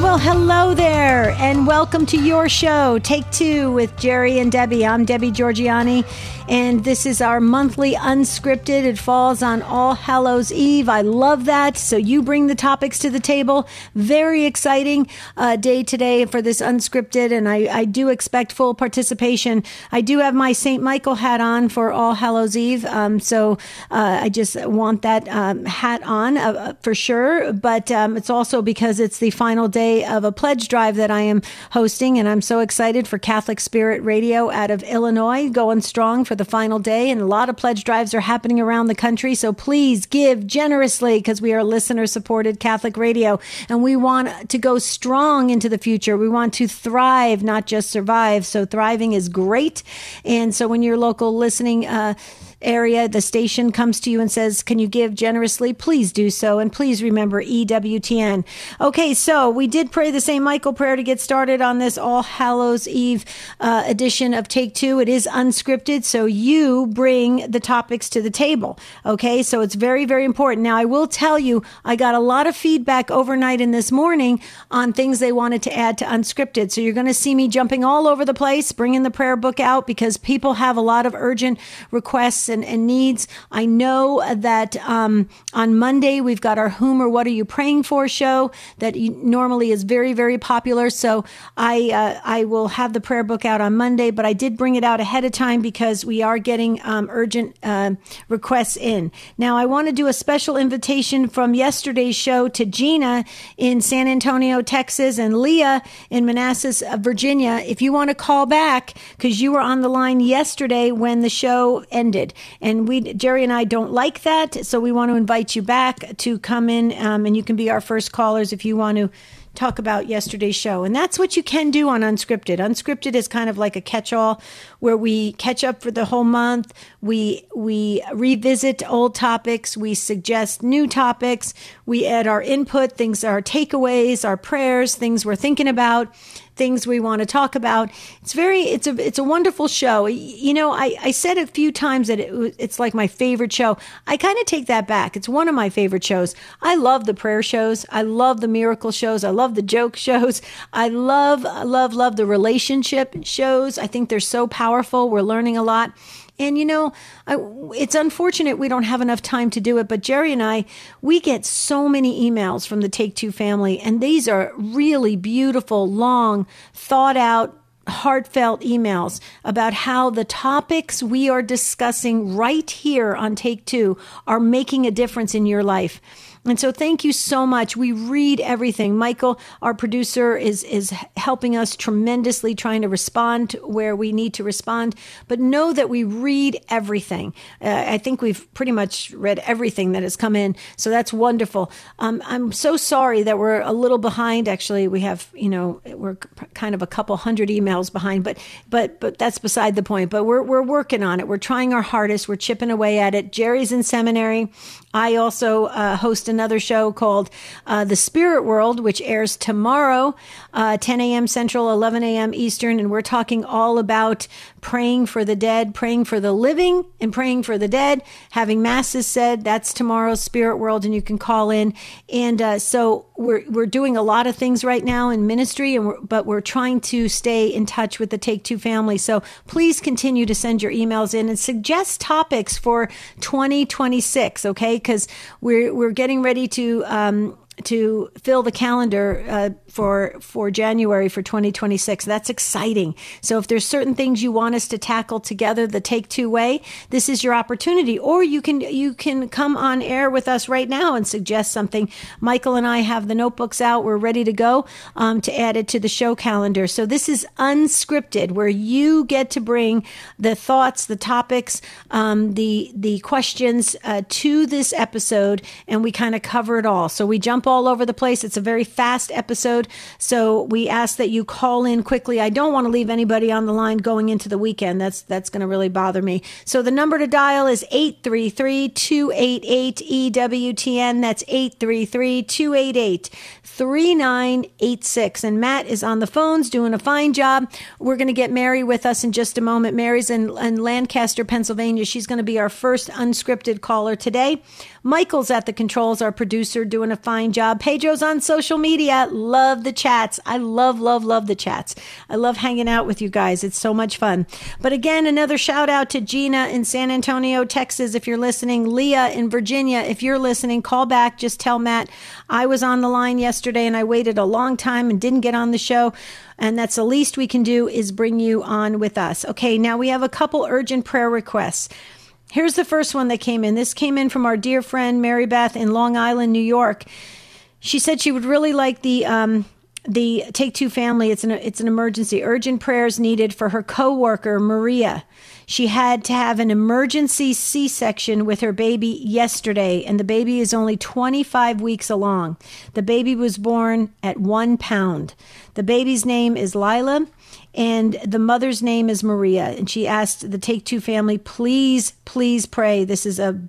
Well, hello there, and welcome to your show, Take Two with Jerry and Debbie. I'm Debbie Georgiani, and this is our monthly unscripted. It falls on All Hallows Eve. I love that. So you bring the topics to the table. Very exciting day today for this unscripted, and I do expect full participation. I do have my St. Michael hat on for All Hallows Eve, so I just want that hat on for sure, but it's also because it's the final day of a pledge drive that I am hosting, and I'm so excited for Catholic Spirit Radio out of Illinois, going strong for the final day, and a lot of pledge drives are happening around the country, so please give generously because we are listener-supported Catholic radio, and we want to go strong into the future. We want to thrive, not just survive, so thriving is great, and so when your local listening area, the station comes to you and says, can you give generously? Please do so. And please remember EWTN. Okay, so we did pray the St. Michael prayer to get started on this All Hallows Eve edition of Take Two. It is unscripted, so you bring the topics to the table. Okay, so it's very, very important. Now, I will tell you, I got a lot of feedback overnight and this morning on things they wanted to add to unscripted. So you're going to see me jumping all over the place, bringing the prayer book out because people have a lot of urgent requests and needs. I know that on Monday we've got our Whom or What Are You Praying For show that normally is very, very popular. So I will have the prayer book out on Monday, but I did bring it out ahead of time because we are getting urgent requests in. Now I want to do a special invitation from yesterday's show to Gina in San Antonio, Texas, and Leah in Manassas, Virginia. If you want to call back because you were on the line yesterday when the show ended. And Jerry and I don't like that, so we want to invite you back to come in, and you can be our first callers if you want to talk about yesterday's show. And that's what you can do on Unscripted. Unscripted is kind of like a catch-all where we catch up for the whole month. We revisit old topics. We suggest new topics. We add our input, things, our takeaways, our prayers, things we're thinking about, things we want to talk about. It's a wonderful show. You know, I said a few times that it's like my favorite show. I kind of take that back. It's one of my favorite shows. I love the prayer shows. I love the miracle shows. I love the joke shows. I love the relationship shows. I think they're so powerful. We're learning a lot. And, you know, it's unfortunate we don't have enough time to do it, but Jerry and I, we get so many emails from the Take Two family, and these are really beautiful, long, thought out, heartfelt emails about how the topics we are discussing right here on Take Two are making a difference in your life. And so thank you so much. We read everything. Michael, our producer, is helping us tremendously trying to respond where we need to respond. But know that we read everything. I think we've pretty much read everything that has come in. So that's wonderful. I'm so sorry that we're a little behind. Actually, we have, we're kind of a couple hundred emails behind, but that's beside the point. But we're working on it. We're trying our hardest. We're chipping away at it. Jerry's in seminary. I also host another show called The Spirit World, which airs tomorrow, 10 a.m. Central, 11 a.m. Eastern. And we're talking all about praying for the dead, praying for the living, and praying for the dead, having masses said. That's tomorrow's Spirit World, and you can call in. And so we're doing a lot of things right now in ministry, but we're trying to stay in touch with the Take Two family. So please continue to send your emails in and suggest topics for 2026, okay? Because we're getting ready to fill the calendar for January for 2026. That's exciting. So if there's certain things you want us to tackle together the Take Two way, this is your opportunity. Or you can come on air with us right now and suggest something. Michael and I have the notebooks out. We're ready to go to add it to the show calendar. So this is unscripted, where you get to bring the thoughts, the topics, the questions to this episode, and we kind of cover it all. So we jump all over the place. It's a very fast episode. So we ask that you call in quickly. I don't want to leave anybody on the line going into the weekend. That's going to really bother me. So the number to dial is 833-288-EWTN. That's 833-288-3986. And Matt is on the phones doing a fine job. We're going to get Mary with us in just a moment. Mary's in Lancaster, Pennsylvania. She's going to be our first unscripted caller today. Michael's at the controls, our producer, doing a fine job. job. Pedro's on social media. Love the chats. I love the chats. I love hanging out with you guys. It's so much fun. But again, another shout out to Gina in San Antonio, Texas, if you're listening. Leah in Virginia, if you're listening, call back. Just tell Matt I was on the line yesterday and I waited a long time and didn't get on the show. And that's the least we can do is bring you on with us. Okay, now we have a couple urgent prayer requests. Here's the first one that came in. This came in from our dear friend Mary Beth in Long Island, New York. She said she would really like the Take Two family. It's an emergency. Urgent prayers needed for her coworker Maria. She had to have an emergency C-section with her baby yesterday, and the baby is only 25 weeks along. The baby was born at 1 pound. The baby's name is Lila, and the mother's name is Maria. And she asked the Take Two family, please pray. This is a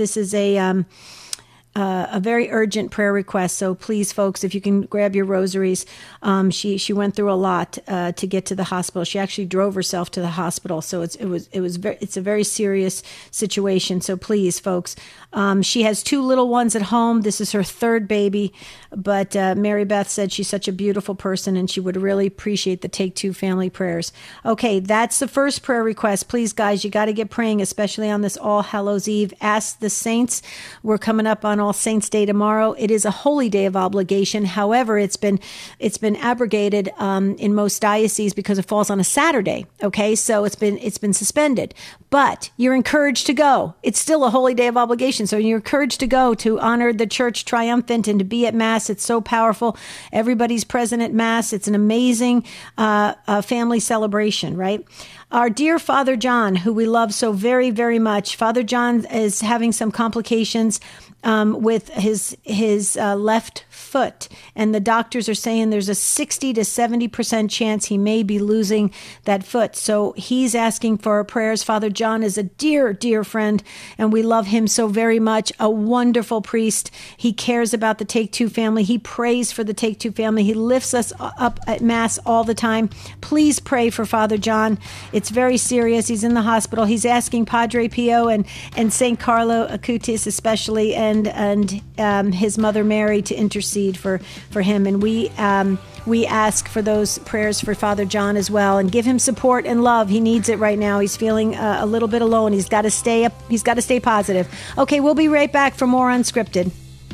very urgent prayer request. So please, folks, if you can grab your rosaries. She went through a lot to get to the hospital. She actually drove herself to the hospital. So it's a very serious situation. So please, folks, she has 2 little ones at home. This is her 3rd baby, but Mary Beth said she's such a beautiful person and she would really appreciate the Take Two family prayers. Okay, that's the first prayer request. Please, guys, you got to get praying, especially on this All Hallows Eve. Ask the saints. We're coming up on All Saints Day tomorrow. It is a holy day of obligation. However, it's been abrogated in most dioceses because it falls on a Saturday. Okay, so it's been suspended. But you're encouraged to go. It's still a holy day of obligation, so you're encouraged to go to honor the Church triumphant and to be at Mass. It's so powerful. Everybody's present at Mass. It's an amazing family celebration, right? Our dear Father John, who we love so very, very much. Father John is having some complications with his left foot, and the doctors are saying there's a 60 to 70% chance he may be losing that foot. So he's asking for our prayers. Father John is a dear, dear friend, and we love him so very much. A wonderful priest. He cares about the Take Two family. He prays for the Take Two family. He lifts us up at Mass all the time. Please pray for Father John. It's very serious. He's in the hospital. He's asking Padre Pio and St. Carlo Acutis especially, and his mother Mary to intercede for him. And we ask for those prayers for Father John as well, and give him support and love. He needs it right now. He's feeling a little bit alone. He's got to stay up. He's got to stay positive. Okay, we'll be right back for more Unscripted.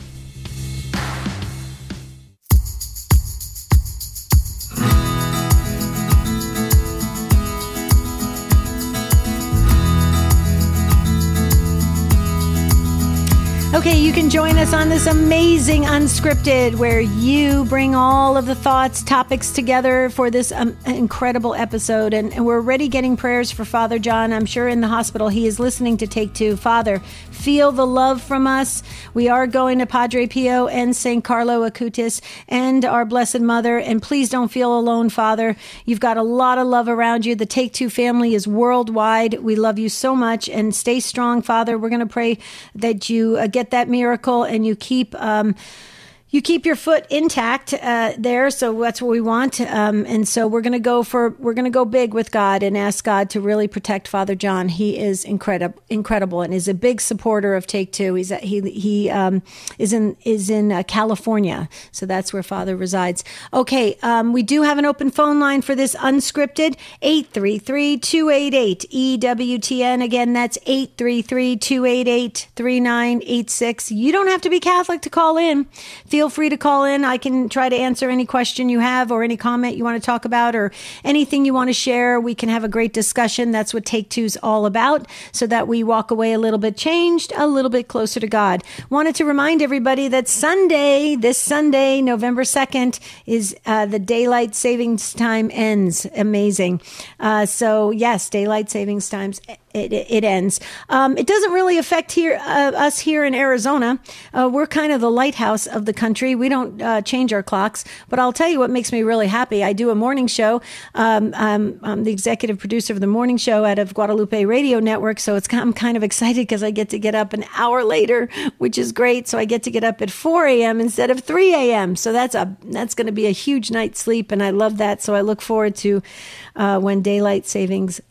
Okay, you can join us on this amazing Unscripted, where you bring all of the thoughts, topics together for this incredible episode. And we're already getting prayers for Father John. I'm sure in the hospital he is listening to Take Two. Father, feel the love from us. We are going to Padre Pio and St. Carlo Acutis and our Blessed Mother. And please don't feel alone, Father. You've got a lot of love around you. The Take Two family is worldwide. We love you so much. And stay strong, Father. We're going to pray that you get that miracle and you keep your foot intact there. So that's what we want. And so we're going to go big with God and ask God to really protect Father John. He is incredible and is a big supporter of Take Two. He is in California. So that's where Father resides. Okay. We do have an open phone line for this Unscripted, 833-288-EWTN. Again, that's 833-288-3986. You don't have to be Catholic to call in. Feel free to call in. I can try to answer any question you have or any comment you want to talk about or anything you want to share. We can have a great discussion. That's what Take Two's all about, so that we walk away a little bit changed, a little bit closer to God. Wanted to remind everybody that this Sunday, November 2nd, is the daylight savings time ends. Amazing. So yes, daylight savings times. It ends. It doesn't really affect us here in Arizona. We're kind of the lighthouse of the country. We don't change our clocks. But I'll tell you what makes me really happy. I do a morning show. I'm the executive producer of the morning show out of Guadalupe Radio Network. So I'm kind of excited because I get to get up an hour later, which is great. So I get to get up at 4 a.m. instead of 3 a.m. So that's going to be a huge night's sleep, and I love that. So I look forward to when daylight savings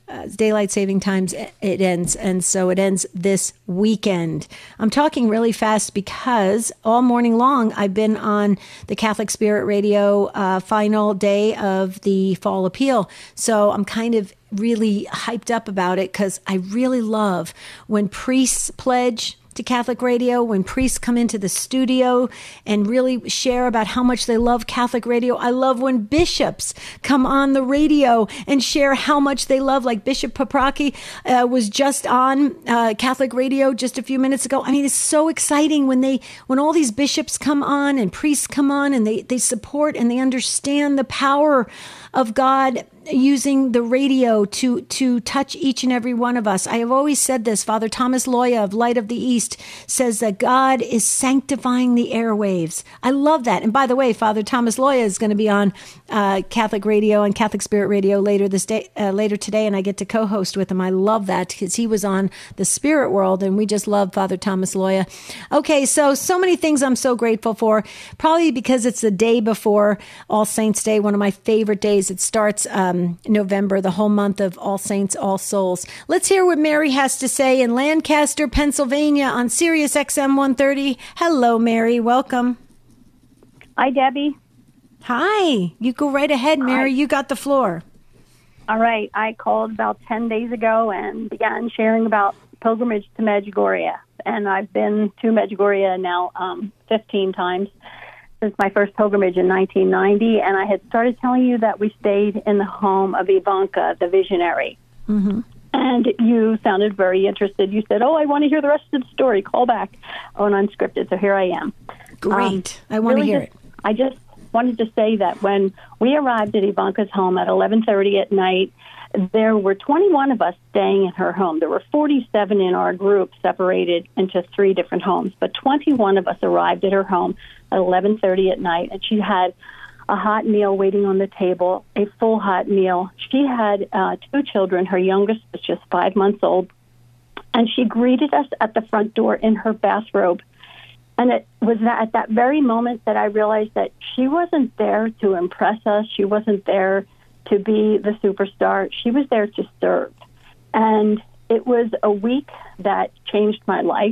daylight saving times, it ends. And so it ends this weekend. I'm talking really fast because all morning long I've been on the Catholic Spirit Radio final day of the fall appeal. So I'm kind of really hyped up about it because I really love when priests pledge to Catholic Radio, when priests come into the studio and really share about how much they love Catholic Radio. I love when bishops come on the radio and share how much they love, like Bishop Paprocki was just on Catholic Radio just a few minutes ago. I mean, it's so exciting when all these bishops come on and priests come on and they support and they understand the power of God using the radio to touch each and every one of us. I have always said this. Father Thomas Loya of Light of the East says that God is sanctifying the airwaves. I love that. And by the way, Father Thomas Loya is going to be on Catholic Radio and Catholic Spirit Radio later today, and I get to co-host with him. I love that because he was on the Spirit World, and we just love Father Thomas Loya. Okay, so many things I'm so grateful for, probably because it's the day before All Saints Day, one of my favorite days. It starts November, the whole month of All Saints, All Souls. Let's hear what Mary has to say in Lancaster, Pennsylvania on Sirius XM 130. Hello, Mary. Welcome. Hi, Debbie. Hi. You go right ahead, Mary. You got the floor. All right. I called about 10 days ago and began sharing about pilgrimage to Medjugorje. And I've been to Medjugorje now 15 times since my first pilgrimage in 1990, and I had started telling you that we stayed in the home of Ivanka, the visionary. Mm-hmm. And you sounded very interested. You said, I want to hear the rest of the story. Call back on Unscripted. So here I am. Great. I want to hear it. I just wanted to say that when we arrived at Ivanka's home at 11:30 at night, there were 21 of us staying in her home. There were 47 in our group separated into 3 different homes, but 21 of us arrived at her home at 11:30 at night, and she had a hot meal waiting on the table, a full hot meal. She had 2 children. Her youngest was just 5 months old, and she greeted us at the front door in her bathrobe. And it was at that very moment that I realized that she wasn't there to impress us. She wasn't there to be the superstar. She was there to serve. And it was a week that changed my life.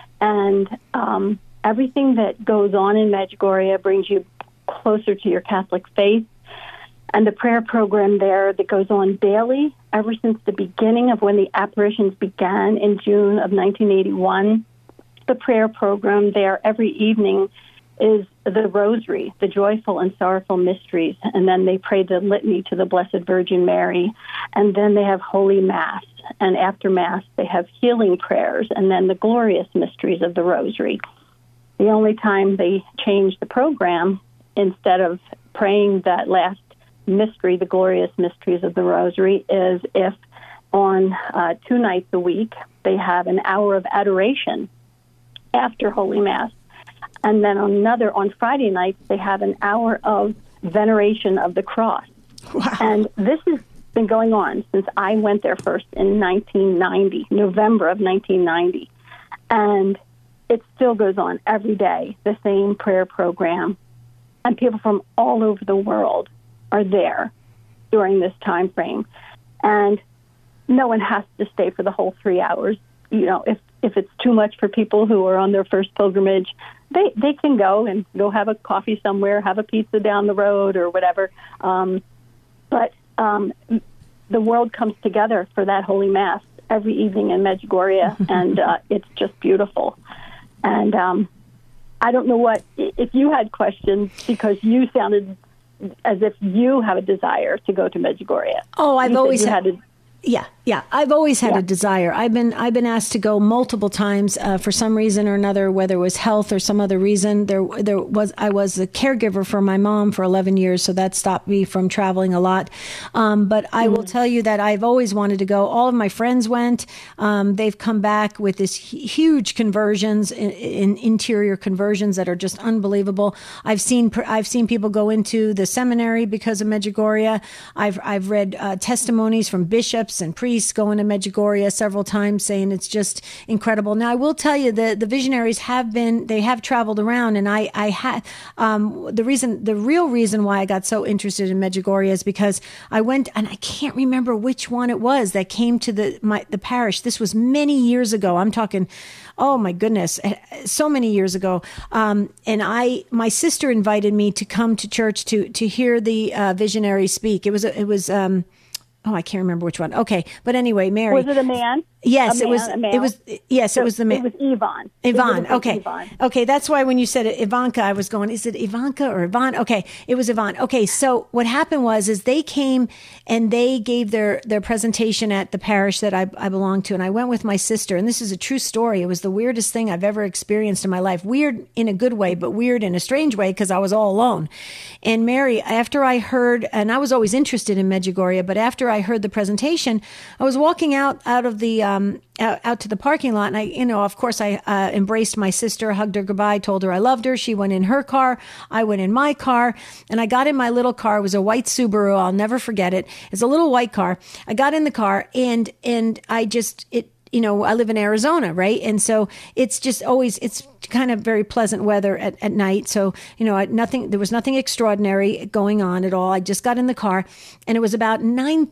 And everything that goes on in Medjugorje brings you closer to your Catholic faith. And the prayer program there that goes on daily ever since the beginning of when the apparitions began in June of 1981. The prayer program there every evening is the Rosary, the joyful and sorrowful mysteries, and then they pray the litany to the Blessed Virgin Mary, and then they have Holy Mass, and after Mass they have healing prayers, and then the glorious mysteries of the Rosary. The only time they change the program, instead of praying that last mystery, the glorious mysteries of the Rosary, is if on 2 nights a week they have an hour of adoration after Holy Mass. And then on Friday nights, they have an hour of veneration of the cross. Wow. And this has been going on since I went there first in 1990, November of 1990. And it still goes on every day, the same prayer program. And people from all over the world are there during this time frame. And no one has to stay for the whole 3 hours. You know, if it's too much for people who are on their first pilgrimage, they can go and go have a coffee somewhere, have a pizza down the road or whatever. But the world comes together for that Holy Mass every evening in Medjugorje, and it's just beautiful. And I don't know if you had questions, because you sounded as if you have a desire to go to Medjugorje. Oh, I've always had. Yeah. I've always had a desire. I've been asked to go multiple times for some reason or another, whether it was health or some other reason. I was a caregiver for my mom for 11 years, so that stopped me from traveling a lot. But I will tell you that I've always wanted to go. All of my friends went. They've come back with this huge conversions in interior conversions that are just unbelievable. I've seen people go into the seminary because of Medjugorje. I've read testimonies from bishops bishops and priests going to Medjugorje several times, saying it's just incredible. Now, I will tell you that the visionaries they have traveled around, and I had the real reason why I got so interested in Medjugorje is because I went, and I can't remember which one it was that came to the parish. This was many years ago. I'm talking, oh my goodness, so many years ago. And my sister invited me to come to church to hear the visionary speak. It was I can't remember which one. Okay, but anyway, Mary. Was it a man? Yes, it was the man. It was Ivan. Ivan. Okay. Okay. That's why when you said Ivanka, I was going, is it Ivanka or Ivan? Okay. It was Ivan. Okay. So what happened is they came and they gave their presentation at the parish that I belong to. And I went with my sister, and this is a true story. It was the weirdest thing I've ever experienced in my life. Weird in a good way, but weird in a strange way because I was all alone. And Mary, after I heard, and I was always interested in Medjugorje, but after I heard the presentation, I was walking out of the, out to the parking lot. And of course I embraced my sister, hugged her goodbye, told her I loved her. She went in her car. I went in my car, and I got in my little car. It was a white Subaru. I'll never forget it. It's a little white car. I got in the car, and I live in Arizona, right? And so it's just always, it's kind of very pleasant weather at night. So, there was nothing extraordinary going on at all. I just got in the car, and it was about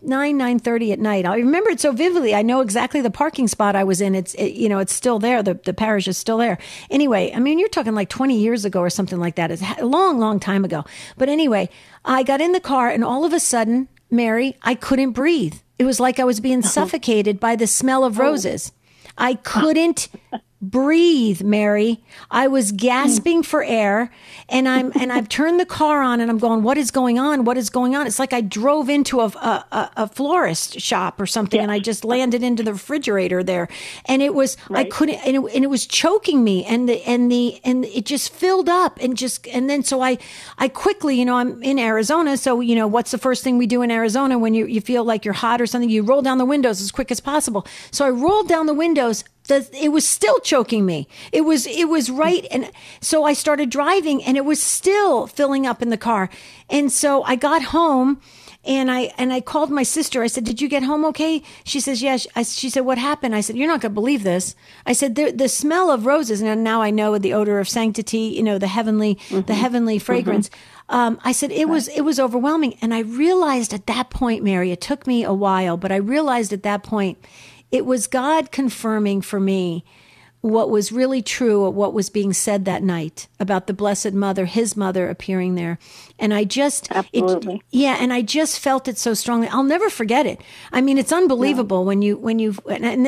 9:30 at night. I remember it so vividly. I know exactly the parking spot I was in. It's still there. The parish is still there. Anyway, I mean, you're talking like 20 years ago or something like that. It's a long, long time ago. But anyway, I got in the car, and all of a sudden, Mary, I couldn't breathe. It was like I was being suffocated by the smell of roses. I couldn't breathe, Mary. I was gasping for air, and I've turned the car on, and I'm going, what is going on? What is going on? It's like I drove into a florist shop or something, and I just landed into the refrigerator there, and it was, right. I couldn't, and it was choking me, and it just filled up, and then so I quickly, I'm in Arizona, so what's the first thing we do in Arizona when you feel like you're hot or something? You roll down the windows as quick as possible. So I rolled down the windows. It was still choking me. It was right. And so I started driving, and it was still filling up in the car. And so I got home, and I called my sister. I said, "Did you get home okay?" She says, "Yes." She said, "What happened?" I said, "You're not going to believe this." I said, "The smell of roses." And now I know the odor of sanctity, the heavenly fragrance. I said, it was overwhelming. And I realized at that point, Mary, it took me a while, but I realized at that point, it was God confirming for me what was really true of what was being said that night about the Blessed Mother, his mother appearing there. And I just, absolutely. And I just felt it so strongly. I'll never forget it. I mean, it's unbelievable when you, and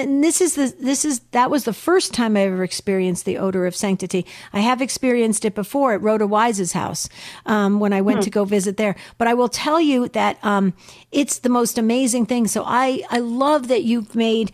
that was the first time I ever experienced the odor of sanctity. I have experienced it before at Rhoda Wise's house, when I went to go visit there. But I will tell you that, it's the most amazing thing. So I love that you've made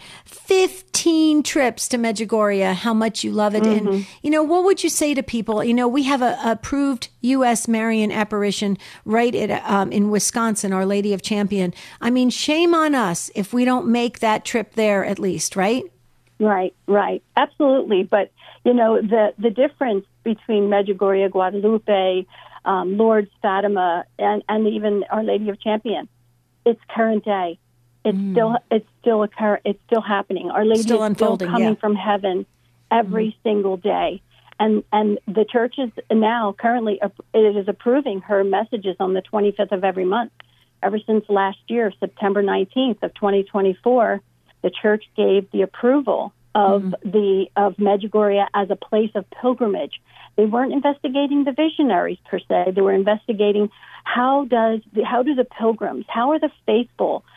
15 trips to Medjugorje, how much you love it. And, what would you say to people? We have a approved U.S. Marian apparition right in Wisconsin, Our Lady of Champion. I mean, shame on us if we don't make that trip there at least, right? Right. Absolutely. But, the difference between Medjugorje, Guadalupe, Lourdes, Fatima, and even Our Lady of Champion, it's current day. It's still happening. Our Lady still is still coming from heaven every single day. And the church is now currently, it is approving her messages on the 25th of every month. Ever since last year, September 19th of 2024, the church gave the approval of Medjugorje as a place of pilgrimage. They weren't investigating the visionaries per se. They were investigating how do the pilgrims, how are the faithful,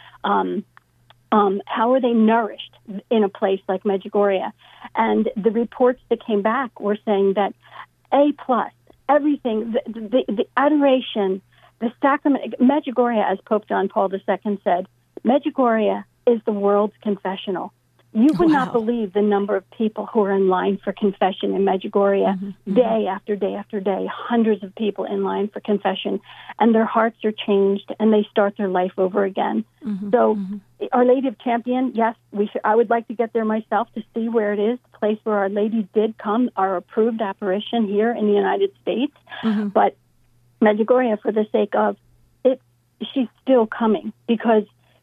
how are they nourished in a place like Medjugorje? And the reports that came back were saying that A+, everything, the adoration, the sacrament, Medjugorje, as Pope John Paul II said, Medjugorje is the world's confessional. You would not believe the number of people who are in line for confession in Medjugorje, day after day after day, hundreds of people in line for confession, and their hearts are changed, and they start their life over again. So Our Lady of Champion, yes, I would like to get there myself to see where it is, the place where Our Lady did come, our approved apparition here in the United States. But Medjugorje, for the sake of it, she's still coming because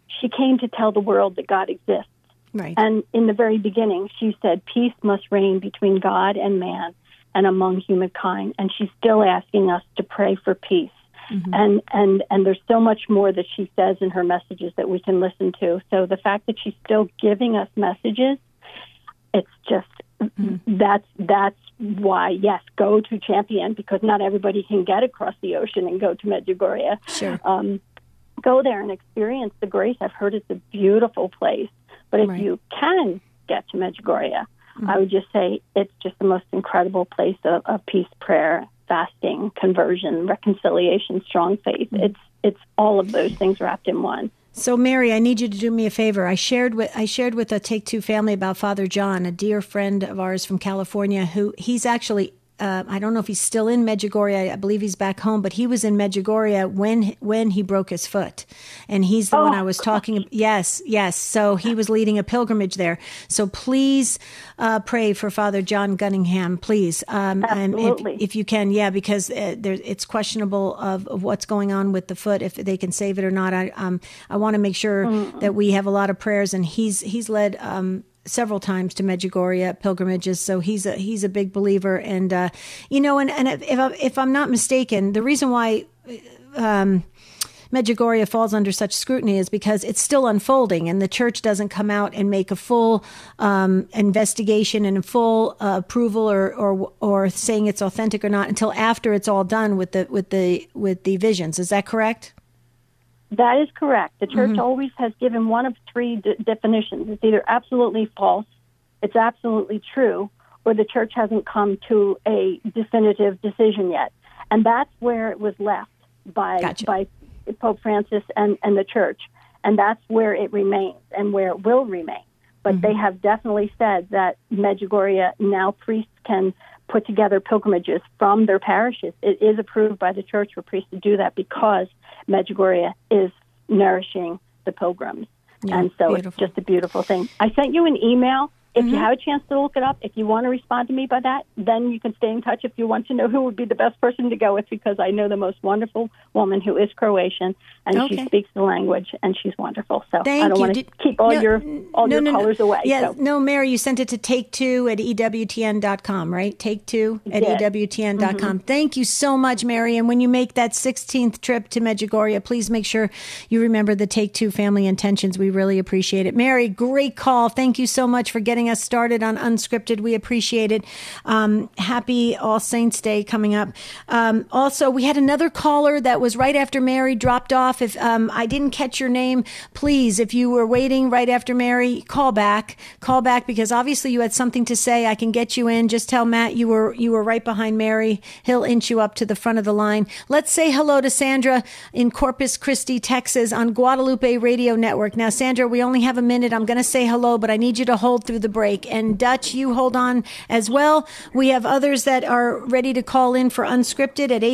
she came to tell the world that God exists. Right. And in the very beginning, she said, peace must reign between God and man and among humankind. And she's still asking us to pray for peace. Mm-hmm. And there's so much more that she says in her messages that we can listen to. So the fact that she's still giving us messages, it's just, that's why, yes, go to Champion, because not everybody can get across the ocean and go to Medjugorje. Sure. Go there and experience the grace. I've heard it's a beautiful place. But if you can get to Medjugorje, I would just say it's just the most incredible place of peace, prayer, fasting, conversion, reconciliation, strong faith. It's all of those things wrapped in one. So, Mary, I need you to do me a favor. I shared with a Take Two family about Father John, a dear friend of ours from California, who he's actually. I don't know if he's still in Medjugorje. I believe he's back home, but he was in Medjugorje when he broke his foot, and he's the one I was talking about. Yes. So he was leading a pilgrimage there. So please pray for Father John Gunningham, please, Absolutely. and if you can, because it's questionable of what's going on with the foot, if they can save it or not. I want to make sure that we have a lot of prayers, and he's led. Several times to Medjugorje pilgrimages, so he's a big believer, and and if I'm not mistaken, the reason why Medjugorje falls under such scrutiny is because it's still unfolding, and the church doesn't come out and make a full investigation and a full approval or saying it's authentic or not until after it's all done with the visions. Is that correct? That is correct. The church always has given one of three definitions. It's either absolutely false, it's absolutely true, or the church hasn't come to a definitive decision yet. And that's where it was left by Pope Francis and the church. And that's where it remains and where it will remain. But they have definitely said that Medjugorje, now priests can put together pilgrimages from their parishes. It is approved by the church for priests to do that because Medjugorje is nourishing the pilgrims. Yeah, and so beautiful. It's just a beautiful thing. I sent you an email. If you have a chance to look it up, if you want to respond to me by that, then you can stay in touch if you want to know who would be the best person to go with, because I know the most wonderful woman who is Croatian, and she speaks the language, and she's wonderful. So I don't want to keep all your callers away. Yeah, no, Mary, you sent it to take2@ewtn.com, right? Take2@ewtn.com. Thank you so much, Mary. And when you make that 16th trip to Medjugorje, please make sure you remember the Take Two family intentions. We really appreciate it. Mary, great call. Thank you so much for getting us started on Unscripted. We appreciate it. Happy All Saints Day coming up. Also, we had another caller that was right after Mary dropped off. If I didn't catch your name, please, if you were waiting right after Mary, call back because obviously you had something to say. I can get you in. Just tell Matt you were right behind Mary. He'll inch you up to the front of the line. Let's say hello to Sandra in Corpus Christi, Texas on Guadalupe Radio Network. Now, Sandra, we only have a minute. I'm going to say hello, but I need you to hold through the break. And Dutch, you hold on as well. We have others that are ready to call in for Unscripted at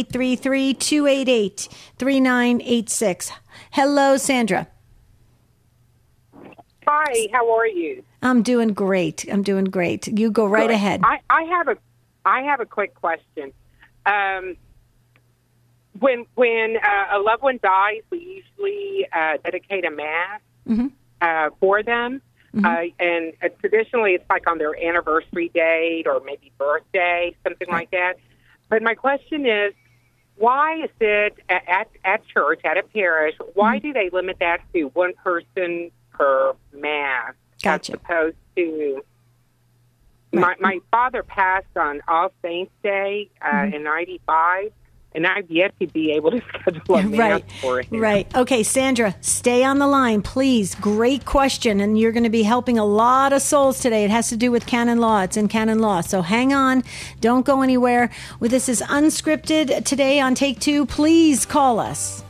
833-288-3986. Hello, Sandra. Hi, how are you? I'm doing great. You go right ahead. I have a quick question. When a loved one dies, we usually dedicate a mass for them. And traditionally, it's like on their anniversary date or maybe birthday, something like that. But my question is, why is it at church, at a parish, why do they limit that to one person per mass as opposed to... My father passed on All Saints Day in 95. And I've yet to be able to schedule a mass for him. Right. Okay, Sandra, stay on the line, please. Great question. And you're going to be helping a lot of souls today. It has to do with canon law. It's in canon law. So hang on. Don't go anywhere. This is Unscripted today on Take Two. Please call us.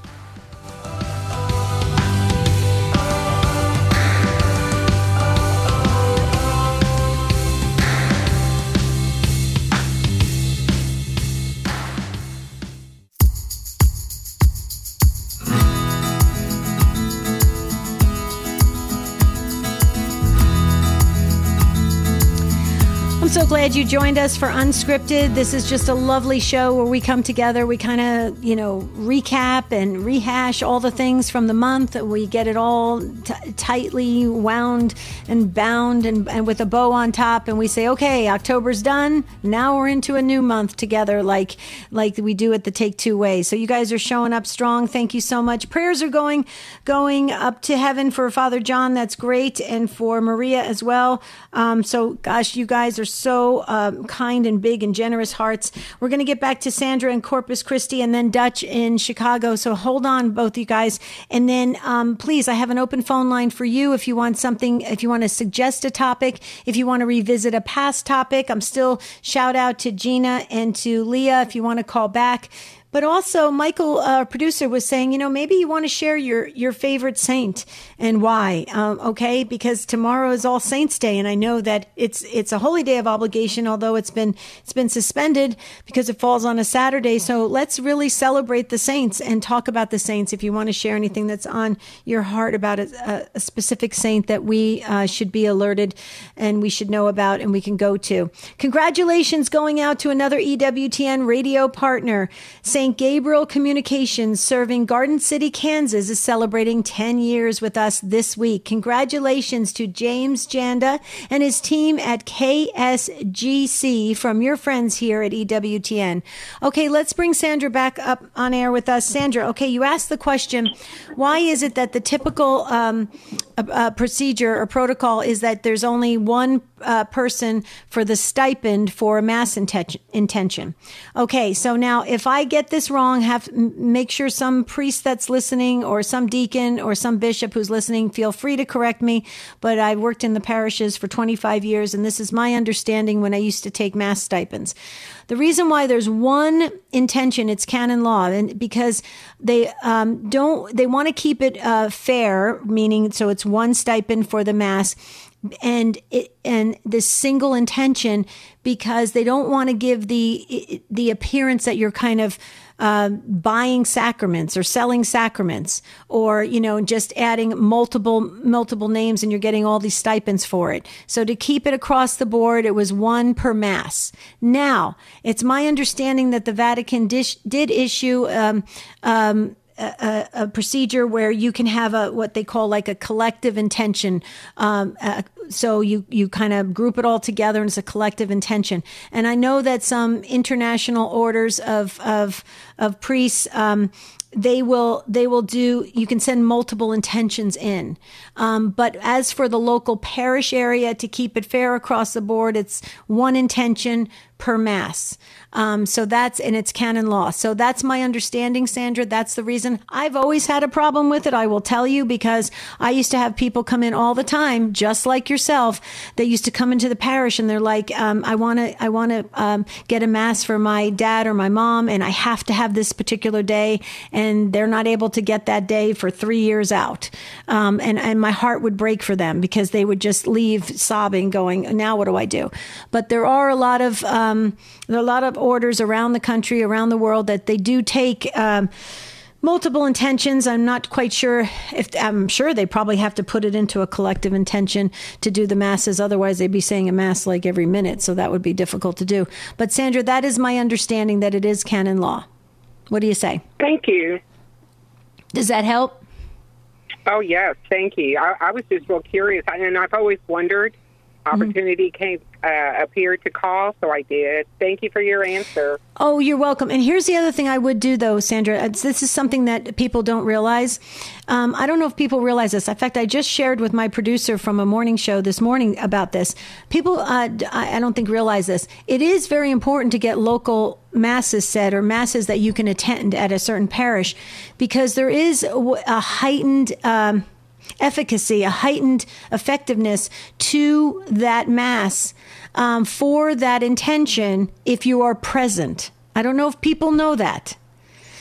so glad you joined us for Unscripted. This is just a lovely show where we come together. We kind of, recap and rehash all the things from the month. We get it all tightly wound and bound and with a bow on top. And we say, okay, October's done. Now we're into a new month together like we do at the Take Two way. So you guys are showing up strong. Thank you so much. Prayers are going up to heaven for Father John. That's great. And for Maria as well. So gosh, you guys are so kind and big and generous hearts. We're going to get back to Sandra in Corpus Christi and then Dutch in Chicago. So hold on, both you guys. And then please, I have an open phone line for you if you want something, if you want to suggest a topic, if you want to revisit a past topic. I'm still shout out to Gina and to Leah if you want to call back. But also, Michael, our producer, was saying, maybe you want to share your favorite saint and why. Okay, because tomorrow is All Saints Day, and I know that it's a holy day of obligation, although it's been suspended because it falls on a Saturday. So let's really celebrate the saints and talk about the saints. If you want to share anything that's on your heart about a specific saint that we should be alerted and we should know about and we can go to. Congratulations going out to another EWTN radio partner. St. Gabriel Communications, serving Garden City, Kansas, is celebrating 10 years with us this week. Congratulations to James Janda and his team at KSGC from your friends here at EWTN. Okay, let's bring Sandra back up on air with us. Sandra, okay, you asked the question, why is it that the typical procedure or protocol is that there's only one person for the stipend for a mass intention? Okay, so now if I get this wrong, make sure some priest that's listening or some deacon or some bishop who's listening, feel free to correct me. But I've worked in the parishes for 25 years, and this is my understanding when I used to take mass stipends. The reason why there's one intention, it's canon law, and because they want to keep it fair, meaning so it's one stipend for the mass. And this single intention, because they don't want to give the appearance that you're kind of buying sacraments or selling sacraments, or just adding multiple names and you're getting all these stipends for it. So to keep it across the board, it was one per mass. Now it's my understanding that the Vatican did issue a procedure where you can have what they call like a collective intention. So you kind of group it all together and it's a collective intention. And I know that some international orders of priests, they will do, you can send multiple intentions in. But as for the local parish area, to keep it fair across the board, it's one intention per mass. And it's canon law. So that's my understanding, Sandra. That's the reason. I've always had a problem with it, I will tell you, because I used to have people come in all the time, just like yourself. They used to come into the parish and they're like, I want to get a mass for my dad or my mom, and I have to have this particular day, and they're not able to get that day for 3 years out. And my heart would break for them because they would just leave sobbing, going, now what do I do? But there are a lot of orders around the country, around the world, that they do take multiple intentions. I'm not quite sure I'm sure they probably have to put it into a collective intention to do the masses. Otherwise, they'd be saying a mass like every minute. So that would be difficult to do. But Sandra, that is my understanding, that it is canon law. What do you say? Thank you. Does that help? Oh, yes. Thank you. I was just real curious. And I've always wondered, opportunity appeared to call, so I did. Thank you for your answer. Oh, you're welcome. And here's the other thing I would do, though, Sandra. This is something that people don't realize. I don't know if people realize this. In fact, I just shared with my producer from a morning show this morning about this. People, I don't think, realize this. It is very important to get local masses said, or masses that you can attend at a certain parish, because there is a heightened efficacy, a heightened effectiveness to that mass for that intention if you are present. I don't know if people know that.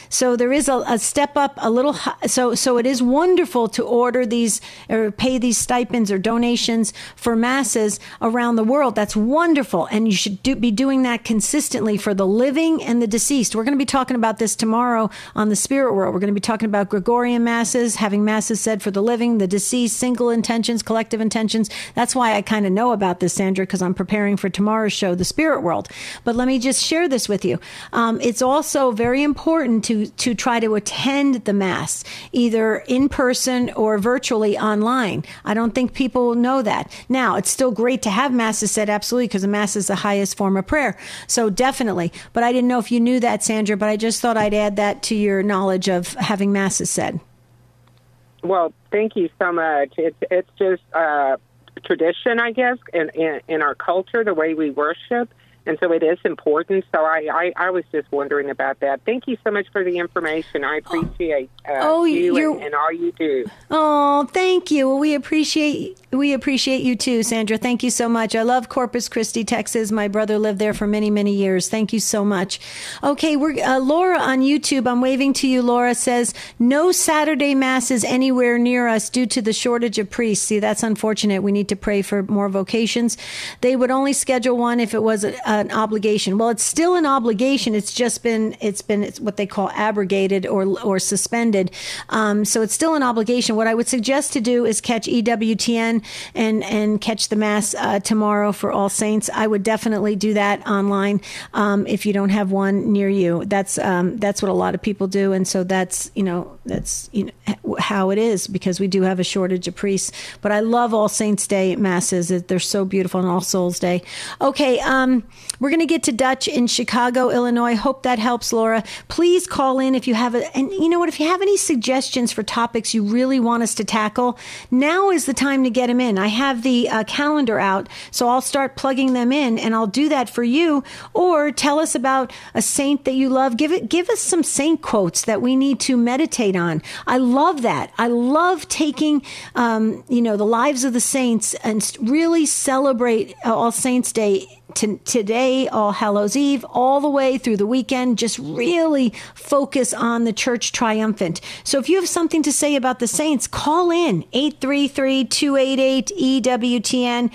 So there is a step up, a little. So it is wonderful to order these or pay these stipends or donations for masses around the world. That's wonderful, and you should be doing that consistently for the living and the deceased. We're going to be talking about this tomorrow on the Spirit World. We're going to be talking about Gregorian masses, having masses said for the living, the deceased, single intentions, collective intentions. That's why I kind of know about this, Sandra, because I'm preparing for tomorrow's show, The Spirit World. But let me just share this with you. It's also very important to try to attend the Mass, either in person or virtually online. I don't think people know that. Now, it's still great to have Masses said, absolutely, because the Mass is the highest form of prayer. So definitely. But I didn't know if you knew that, Sandra, but I just thought I'd add that to your knowledge of having Masses said. Well, thank you so much. It's just tradition, I guess, in our culture, the way we worship. And so it is important. So I was just wondering about that. Thank you so much for the information. I appreciate you and all you do. Oh, thank you. Well, we appreciate you too, Sandra. Thank you so much. I love Corpus Christi, Texas. My brother lived there for many, many years. Thank you so much. Okay, we're Laura on YouTube. I'm waving to you. Laura says, no Saturday masses anywhere near us due to the shortage of priests. See, that's unfortunate. We need to pray for more vocations. They would only schedule one if it was an obligation. Well, it's still an obligation. It's just been what they call abrogated or suspended. So it's still an obligation. What I would suggest to do is catch EWTN and catch the Mass tomorrow for All Saints. I would definitely do that online if you don't have one near you. That's what a lot of people do, and so that's how it is, because we do have a shortage of priests. But I love All Saints Day Masses. They're so beautiful, and All Souls Day. Okay, we're going to get to Dutch in Chicago, Illinois. Hope that helps, Laura. Please call in if you have and you know what, if you have any suggestions for topics you really want us to tackle, now is the time to get them in. I have the calendar out, so I'll start plugging them in, and I'll do that for you. Or tell us about a saint that you love. Give us some saint quotes that we need to meditate on. I love that. I love taking, the lives of the saints and really celebrate All Saints Day today, All Hallows Eve, all the way through the weekend. Just really focus on the Church Triumphant. So if you have something to say about the saints, call in 833-288-EWTN,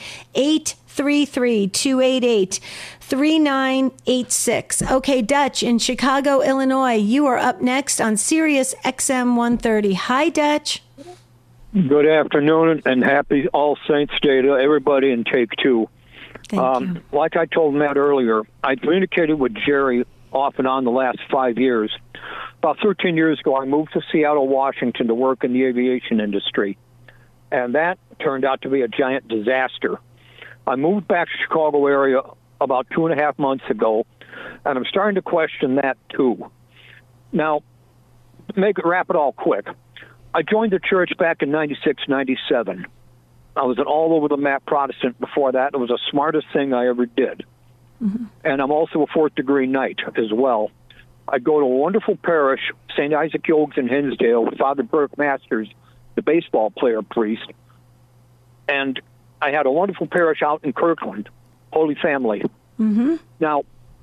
833-288-3986. Okay, Dutch in Chicago, Illinois, you are up next on Sirius XM 130. Hi, Dutch. Good afternoon and happy All Saints Day to everybody in Take Two. Thank you. Like I told Matt earlier, I communicated with Jerry off and on the last 5 years. About 13 years ago, I moved to Seattle, Washington to work in the aviation industry. And that turned out to be a giant disaster. I moved back to the Chicago area about 2.5 months ago, and I'm starting to question that too. Now, wrap it all quick. I joined the church back in 96, 97. I was an all-over-the-map Protestant before that. It was the smartest thing I ever did. Mm-hmm. And I'm also a fourth-degree knight as well. I go to a wonderful parish, St. Isaac Yogs in Hinsdale, with Father Burke Masters, the baseball player priest. And I had a wonderful parish out in Kirkland, Holy Family. Mm-hmm. Now,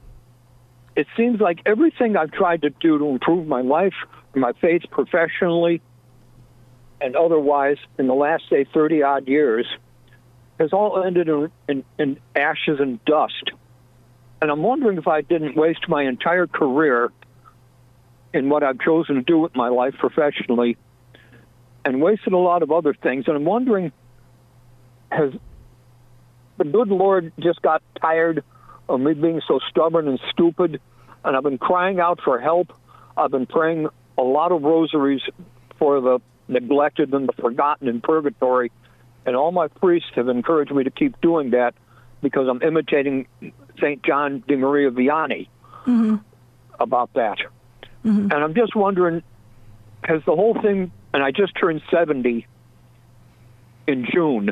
it seems like everything I've tried to do to improve my life, my faith professionally, and otherwise, in the last, say, 30-odd years, has all ended in ashes and dust. And I'm wondering if I didn't waste my entire career in what I've chosen to do with my life professionally and wasted a lot of other things. And I'm wondering, has the good Lord just got tired of me being so stubborn and stupid? And I've been crying out for help. I've been praying a lot of rosaries for the neglected and the forgotten in purgatory, and all my priests have encouraged me to keep doing that because I'm imitating St. John de Maria Vianney about that. Mm-hmm. And I'm just wondering, has the whole thing, and I just turned 70 in June,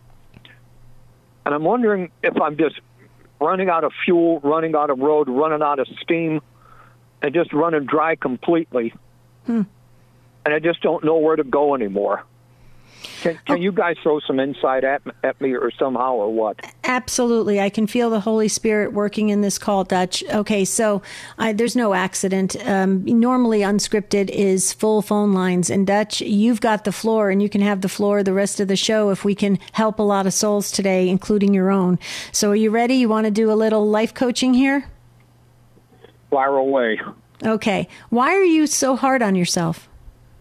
and I'm wondering if I'm just running out of fuel, running out of road, running out of steam, and just running dry completely. And I just don't know where to go anymore. Can you guys throw some insight at me or somehow or what? Absolutely. I can feel the Holy Spirit working in this call, Dutch. Okay, so there's no accident. Normally unscripted is full phone lines. And Dutch, you've got the floor, and you can have the floor the rest of the show if we can help a lot of souls today, including your own. So are you ready? You want to do a little life coaching here? Fire away. Okay. Why are you so hard on yourself?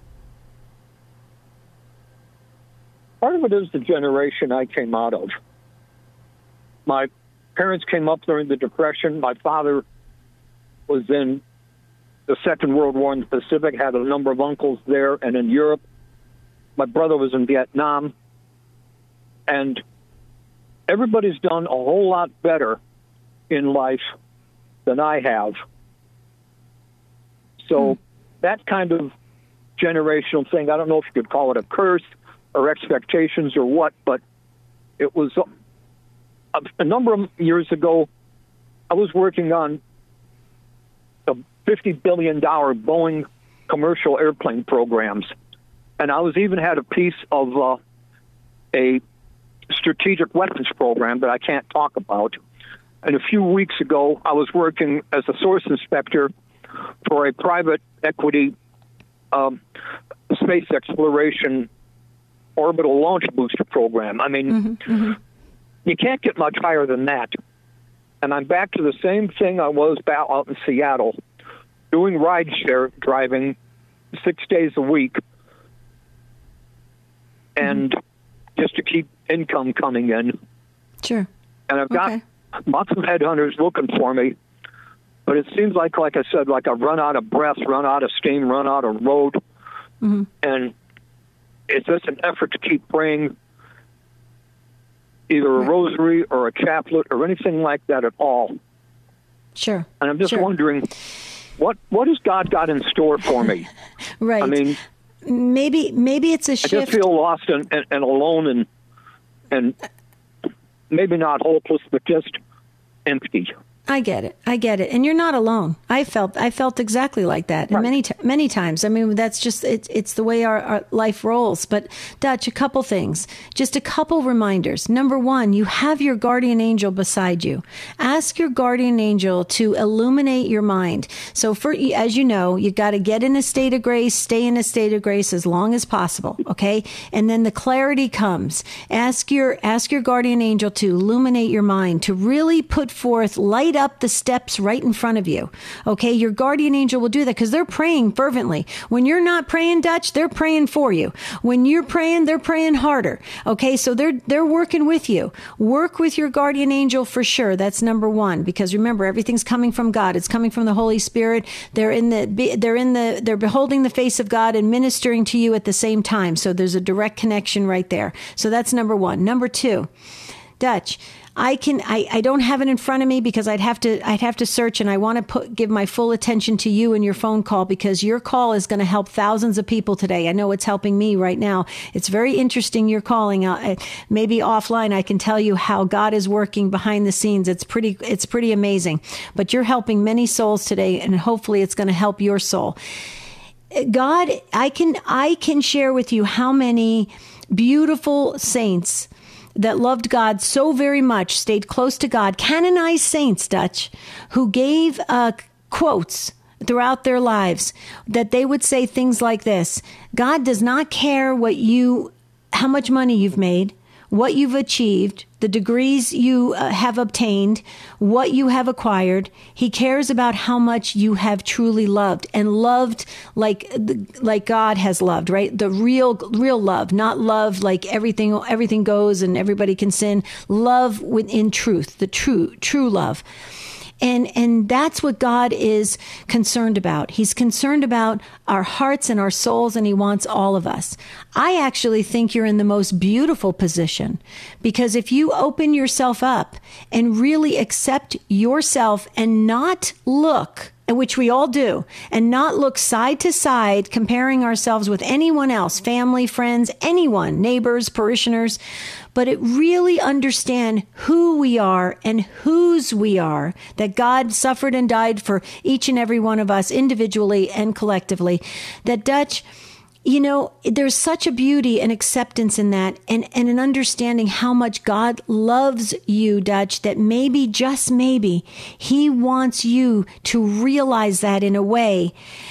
Part of it is the generation I came out of. My parents came up during the Depression. My father was in the Second World War in the Pacific, had a number of uncles there and in Europe. My brother was in Vietnam. And everybody's done a whole lot better in life than I have. So that kind of generational thing, I don't know if you could call it a curse or expectations or what, but it was a number of years ago. I was working on the $50 billion Boeing commercial airplane programs, and I was even had a piece of a strategic weapons program that I can't talk about. And a few weeks ago, I was working as a source inspector for a private equity space exploration orbital launch booster program. I mean, you can't get much higher than that. And I'm back to the same thing I was back out in Seattle, doing rideshare driving 6 days a week, and just to keep income coming in. Sure. And I've got lots of headhunters looking for me, but it seems like I said, like I've run out of breath, run out of steam, run out of road, and it's just an effort to keep praying either a rosary or a chaplet or anything like that at all. Sure. And I'm just wondering, what has God got in store for me? Right. I mean, maybe it's a shift. I just feel lost and alone and maybe not hopeless, but just empty. I get it. And you're not alone. I felt exactly like that. Right. And many times. I mean, that's just, it's the way our life rolls. But Dutch, a couple things, just a couple reminders. Number one, you have your guardian angel beside you. Ask your guardian angel to illuminate your mind. So as you know, you got to get in a state of grace, stay in a state of grace as long as possible. Okay. And then the clarity comes. Ask your guardian angel to illuminate your mind, to really put forth light up the steps right in front of you. Okay, your guardian angel will do that because they're praying fervently. When you're not praying, Dutch, they're praying for you. When you're praying, they're praying harder. Okay, so they're working with you. Work with your guardian angel for sure. That's number one, because remember, everything's coming from God. It's coming from the Holy Spirit. They're beholding the face of God and ministering to you at the same time. So there's a direct connection right there. So that's number one. Number two, Dutch, I don't have it in front of me because I'd have to search, and I want to give my full attention to you and your phone call, because your call is going to help thousands of people today. I know it's helping me right now. It's very interesting you're calling. Maybe offline I can tell you how God is working behind the scenes. It's pretty amazing. But you're helping many souls today, and hopefully it's going to help your soul. God, I can share with you how many beautiful saints that loved God so very much, stayed close to God, canonized saints, Dutch, who gave quotes throughout their lives that they would say things like this: God does not care how much money you've made, what you've achieved, the degrees you have obtained, what you have acquired. He cares about how much you have truly loved, and loved like God has loved, right? The real love, not love like everything goes and everybody can sin. Love within truth, the true love. And that's what God is concerned about. He's concerned about our hearts and our souls, and he wants all of us. I actually think you're in the most beautiful position, because if you open yourself up and really accept yourself and not look, which we all do, and not look side to side, comparing ourselves with anyone else, family, friends, anyone, neighbors, parishioners, but it really understand who we are and whose we are, that God suffered and died for each and every one of us individually and collectively. That, Dutch, you know, there's such a beauty and acceptance in that, and an understanding how much God loves you, Dutch, that maybe, just maybe, he wants you to realize that in a way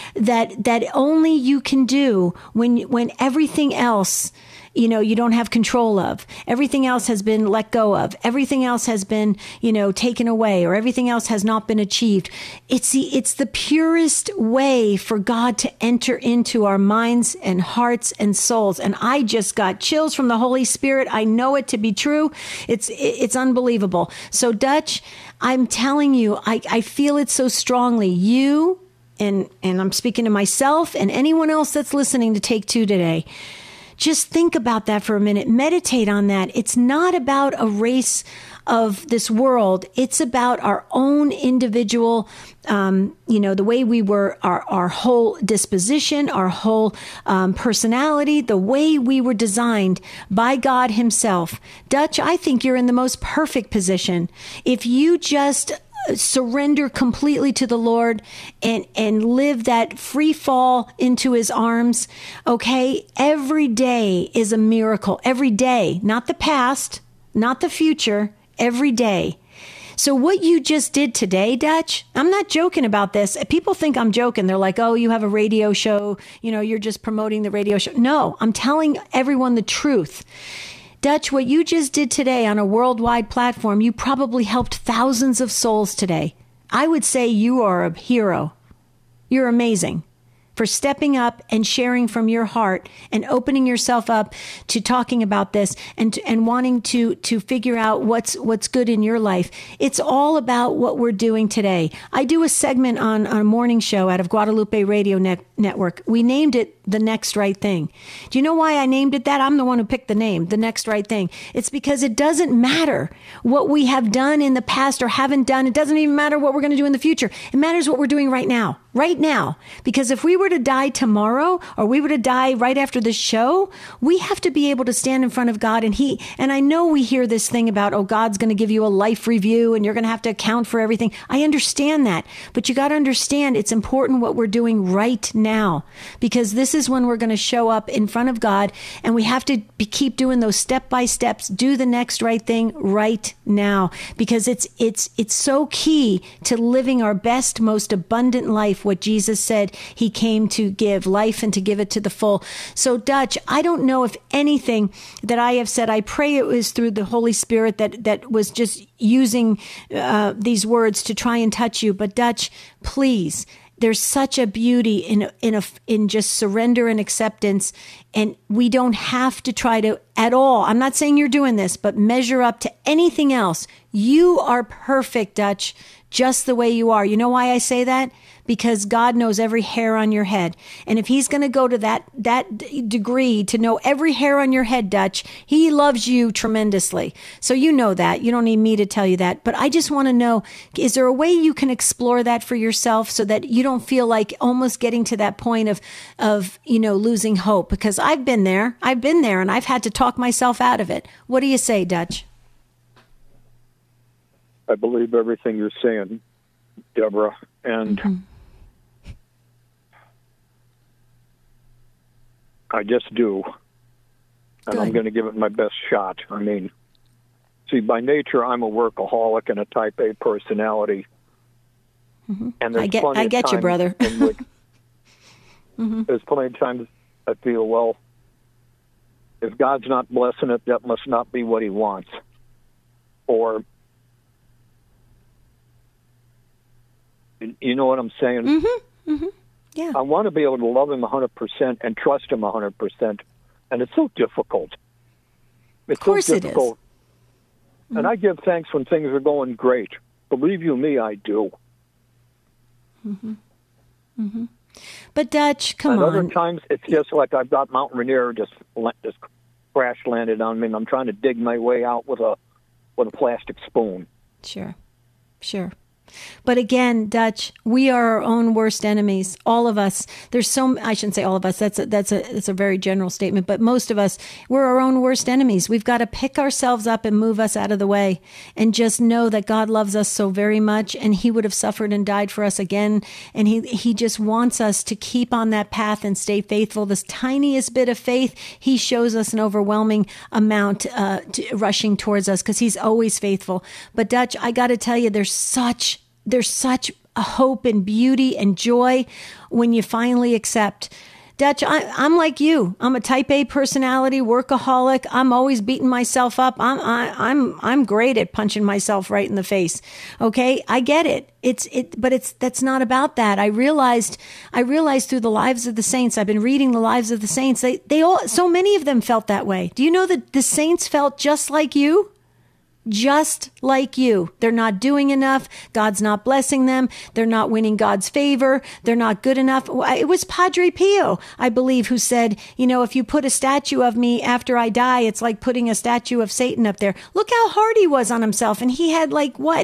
that only you can do when everything else, you know, you don't have control of. Everything else has been let go of. Everything else has been, you know, taken away, or everything else has not been achieved. It's the purest way for God to enter into our minds and hearts and souls. And I just got chills from the Holy Spirit. I know it to be true. It's unbelievable. So Dutch, I'm telling you, I feel it so strongly. You, and I'm speaking to myself and anyone else that's listening to Take Two today, just think about that for a minute. Meditate on that. It's not about a race of this world. It's about our own individual, you know, the way we were, our whole disposition, our whole personality, the way we were designed by God himself. Dutch, I think you're in the most perfect position. If you just surrender completely to the Lord and live that free fall into his arms, okay? Every day is a miracle. Every day, not the past, not the future, every day. So what you just did today, Dutch, I'm not joking about this. People think I'm joking. They're like, oh, you have a radio show, you know, you're just promoting the radio show. No, I'm telling everyone the truth. Dutch, what you just did today on a worldwide platform, you probably helped thousands of souls today. I would say you are a hero. You're amazing for stepping up and sharing from your heart and opening yourself up to talking about this and wanting to figure out what's good in your life. It's all about what we're doing today. I do a segment on a morning show out of Guadalupe Radio Network. We named it The Next Right Thing. Do you know why I named it that? I'm the one who picked the name, The Next Right Thing. It's because it doesn't matter what we have done in the past or haven't done. It doesn't even matter what we're going to do in the future. It matters what we're doing right now. Right now. Because if we were to die tomorrow, or we were to die right after the show, we have to be able to stand in front of God. And I know we hear this thing about, oh, God's going to give you a life review and you're going to have to account for everything. I understand that. But you got to understand it's important what we're doing right now, because this is when we're going to show up in front of God, and we have to keep doing those step by steps. Do the next right thing right now, because it's so key to living our best, most abundant life. What Jesus said he came to give life and to give it to the full. So Dutch, I don't know if anything that I have said, I pray it was through the Holy Spirit that was just using these words to try and touch you. But Dutch, please, there's such a beauty in just surrender and acceptance. And we don't have to try to at all. I'm not saying you're doing this, but measure up to anything else. You are perfect, Dutch, just the way you are. You know why I say that? Because God knows every hair on your head. And if he's going to go to that degree to know every hair on your head, Dutch, he loves you tremendously. So you know that. You don't need me to tell you that. But I just want to know, is there a way you can explore that for yourself so that you don't feel like almost getting to that point of losing hope? Because I've been there and I've had to talk myself out of it. What do you say, Dutch? I believe everything you're saying, Deborah. And I just do. And Good. I'm going to give it my best shot. I mean, see, by nature, I'm a workaholic and a type A personality. Mm-hmm. And there's I get you, brother. Which, there's plenty of times I feel, well, if God's not blessing it, that must not be what he wants. Or, you know what I'm saying? Mm-hmm. Mm-hmm. Yeah. I want to be able to love him 100% and trust him 100%. And it's so difficult. It's of course so difficult. It is. Mm-hmm. And I give thanks when things are going great. Believe you me, I do. Mm-hmm. Mm-hmm. But Dutch, come on. And other times, it's just like I've got Mount Rainier just crash landed on me, and I'm trying to dig my way out with a plastic spoon. Sure. But again, Dutch, we are our own worst enemies. All of us. I shouldn't say all of us. That's a very general statement. But most of us, we're our own worst enemies. We've got to pick ourselves up and move us out of the way, and just know that God loves us so very much, and He would have suffered and died for us again. And He just wants us to keep on that path and stay faithful. This tiniest bit of faith, He shows us an overwhelming amount rushing towards us, because He's always faithful. But Dutch, I got to tell you, there's such a hope and beauty and joy when you finally accept. Dutch, I'm like you. I'm a type A personality, workaholic. I'm always beating myself up. I'm great at punching myself right in the face. Okay, I get it. That's not about that. I realized through the lives of the saints. I've been reading the lives of the saints. They all, so many of them felt that way. Do you know that the saints felt just like you? Just like you. They're not doing enough. God's not blessing them. They're not winning God's favor. They're not good enough. It was Padre Pio, I believe, who said, if you put a statue of me after I die, it's like putting a statue of Satan up there. Look how hard he was on himself. And he had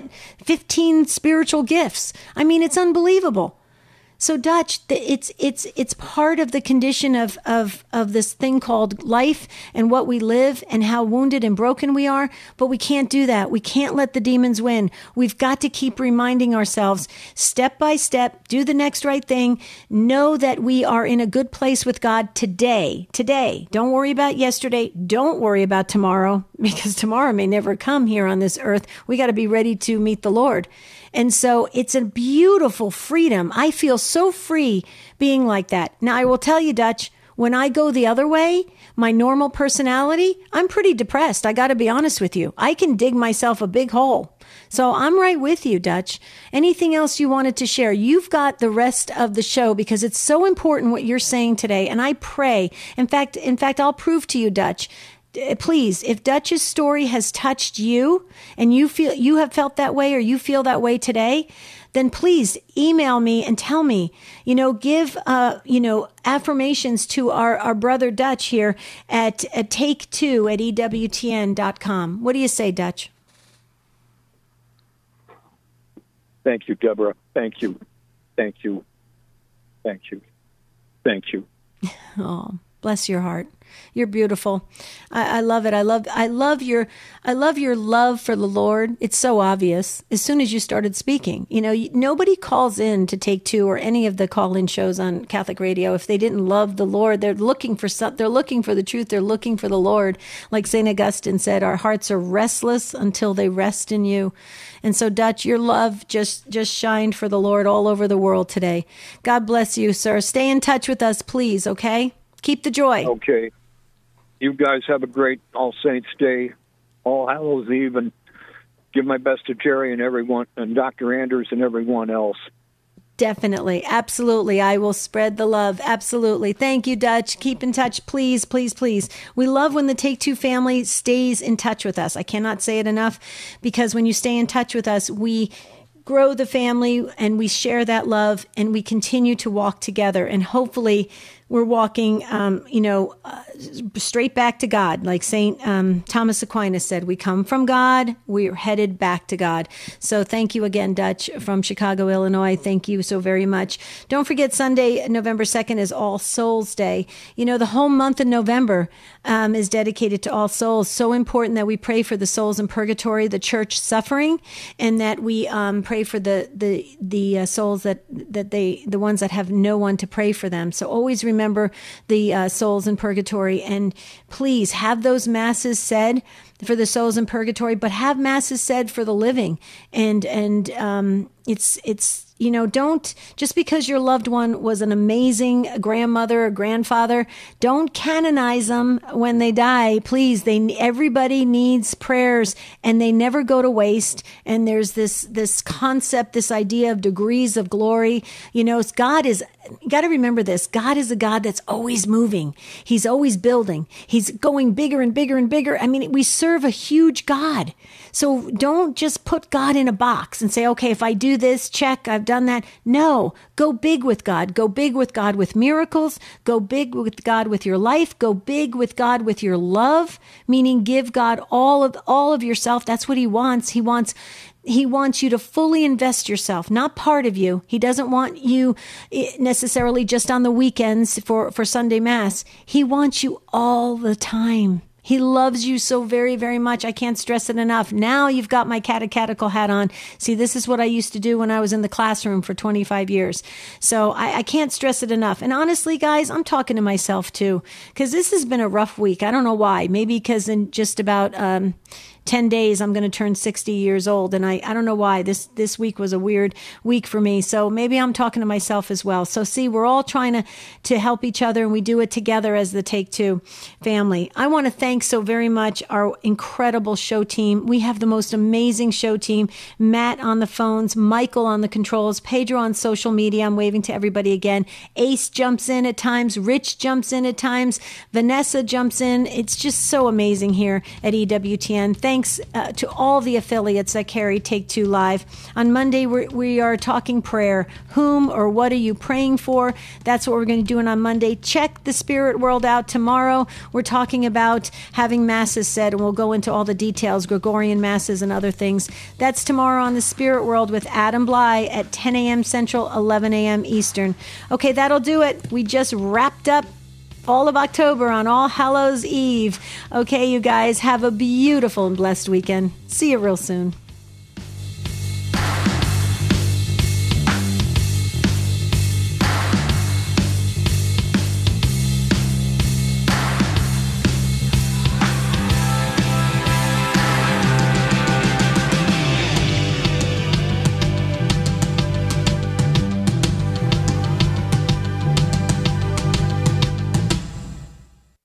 15 spiritual gifts. I mean, it's unbelievable. So Dutch, it's part of the condition of this thing called life and what we live and how wounded and broken we are. But we can't do that. We can't let the demons win. We've got to keep reminding ourselves, step by step, do the next right thing. Know that we are in a good place with God today. Today. Don't worry about yesterday. Don't worry about tomorrow, because tomorrow may never come here on this earth. We got to be ready to meet the Lord. And so it's a beautiful freedom. I feel so free being like that. Now, I will tell you, Dutch, when I go the other way, my normal personality, I'm pretty depressed. I got to be honest with you. I can dig myself a big hole. So I'm right with you, Dutch. Anything else you wanted to share? You've got the rest of the show, because it's so important what you're saying today. And I pray, in fact, I'll prove to you, Dutch, please, if Dutch's story has touched you and you feel you have felt that way, or you feel that way today, then please email me and tell me, give, affirmations to our brother Dutch here at take2@EWTN.com. What do you say, Dutch? Thank you, Deborah. Thank you. Thank you. Thank you. Thank you. Oh, bless your heart. You're beautiful. I love it. I love your love for the Lord. It's so obvious as soon as you started speaking. Nobody calls in to Take Two or any of the call-in shows on Catholic radio if they didn't love the Lord. They're looking for they're looking for the truth. They're looking for the Lord. Like St. Augustine said, our hearts are restless until they rest in you. And so, Dutch, your love just shined for the Lord all over the world today. God bless you, sir. Stay in touch with us, please, okay? Keep the joy. Okay. You guys have a great All Saints Day, All Hallows Eve, and give my best to Jerry and everyone, and Dr. Anders and everyone else. Definitely. Absolutely. I will spread the love. Absolutely. Thank you, Dutch. Keep in touch, please, please, please. We love when the Take Two family stays in touch with us. I cannot say it enough, because when you stay in touch with us, we grow the family and we share that love and we continue to walk together. And hopefully we're walking, straight back to God. Like St. Thomas Aquinas said, we come from God, we're headed back to God. So thank you again, Dutch, from Chicago, Illinois. Thank you so very much. Don't forget, Sunday, November 2nd is All Souls Day. The whole month of November is dedicated to All Souls. So important that we pray for the souls in purgatory, the church suffering, and that we pray for the souls the ones that have no one to pray for them. So always remember the souls in purgatory, and please have those masses said for the souls in purgatory, but have masses said for the living. And it's don't, just because your loved one was an amazing grandmother or grandfather, don't canonize them when they die. Please, everybody needs prayers, and they never go to waste. And there's this concept, this idea of degrees of glory. You got to remember this. God is a God that's always moving. He's always building. He's going bigger and bigger and bigger. I mean, we serve a huge God. So don't just put God in a box and say, okay, if I do this, check, I've done that. No, go big with God. Go big with God with miracles. Go big with God with your life. Go big with God with your love, meaning give God all of yourself. That's what he wants. He wants He wants you to fully invest yourself, not part of you. He doesn't want you necessarily just on the weekends for Sunday Mass. He wants you all the time. He loves you so very, very much. I can't stress it enough. Now you've got my catechetical hat on. See, this is what I used to do when I was in the classroom for 25 years. So I can't stress it enough. And honestly, guys, I'm talking to myself too, because this has been a rough week. I don't know why. Maybe because in just about 10 days, I'm going to turn 60 years old. And I don't know why. This week was a weird week for me. So maybe I'm talking to myself as well. So see, we're all trying to help each other, and we do it together as the Take Two family. I want to thank so very much our incredible show team. We have the most amazing show team. Matt on the phones, Michael on the controls, Pedro on social media. I'm waving to everybody again. Ace jumps in at times. Rich jumps in at times. Vanessa jumps in. It's just so amazing here at EWTN. Thanks to all the affiliates that carry Take Two Live. On Monday, we are talking prayer. Whom or what are you praying for? That's what we're going to do on Monday. Check the Spirit World out tomorrow. We're talking about having masses said, and we'll go into all the details, Gregorian masses and other things. That's tomorrow on the Spirit World with Adam Bly at 10 a.m. Central, 11 a.m. Eastern. Okay, that'll do it. We just wrapped up all of October on All Hallows Eve. Okay, you guys, have a beautiful and blessed weekend. See you real soon.